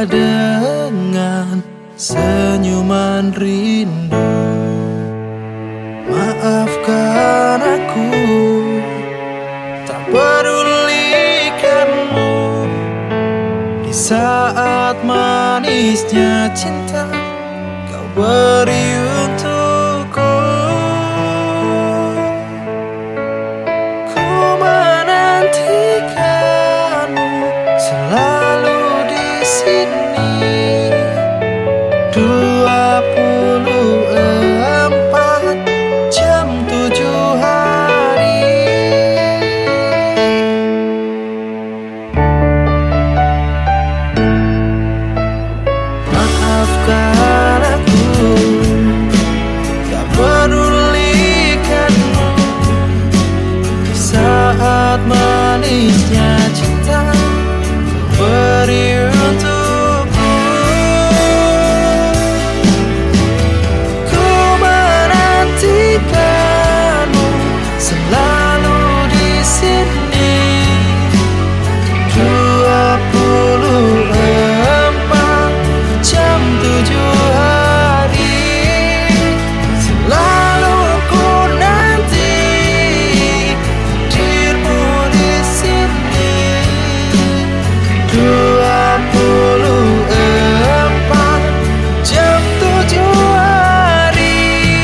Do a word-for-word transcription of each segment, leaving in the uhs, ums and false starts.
dengan senyuman rindu. Maafkan aku, tak pedulikanmu di saat manisnya cinta kau beri untukku. Ku menantikanmu selalu di sini. Dua puluh empat jam tujuh hari. Maafkan aku, tak pedulikanmu di saat manisnya cinta beri untukku. Ku menantikanmu selalu di sini. Dua puluh empat jam tujuh hari. Selalu ku nanti hadirmu di sini. Dua puluh empat jam tujuh hari.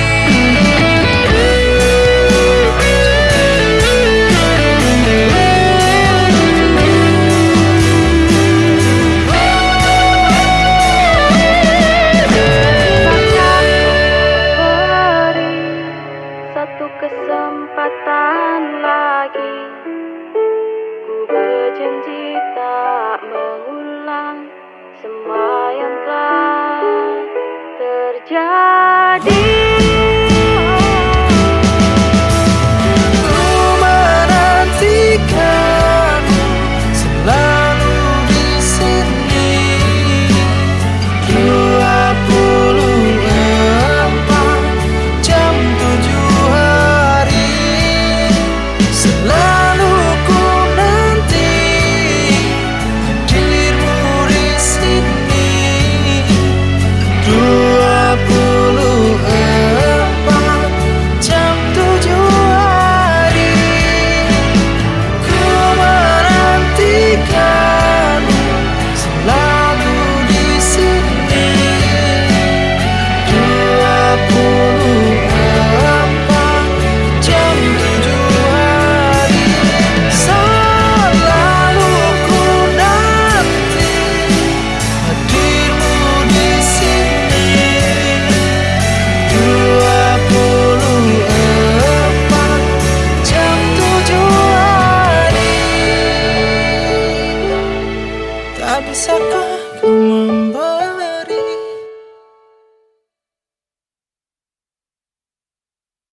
Beri satu kesempatan lagi. Ku berjanji tak mengulang semua yang telah terjadi.